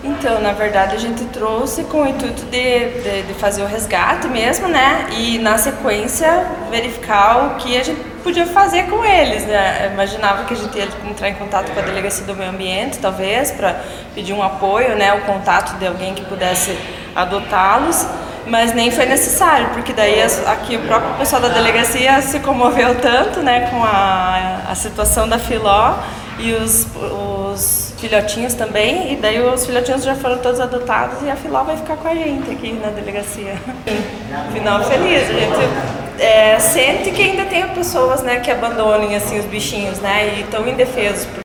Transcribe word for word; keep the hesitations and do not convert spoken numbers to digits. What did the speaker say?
Então, na verdade, a gente trouxe com o intuito de, de, de fazer o resgate mesmo, né? E, na sequência, verificar o que a gente podia fazer com eles, né? Eu imaginava que a gente ia entrar em contato com a Delegacia do Meio Ambiente, talvez, para pedir um apoio, né? O contato de alguém que pudesse adotá-los, mas nem foi necessário, porque daí aqui o próprio pessoal da delegacia se comoveu tanto, né? Com a, a situação da Filó e os... os filhotinhos também, e daí os filhotinhos já foram todos adotados e a Filó vai ficar com a gente aqui na delegacia. Final feliz, a gente é, sente que ainda tem pessoas, né, que abandonem assim, os bichinhos, né, e estão indefesos.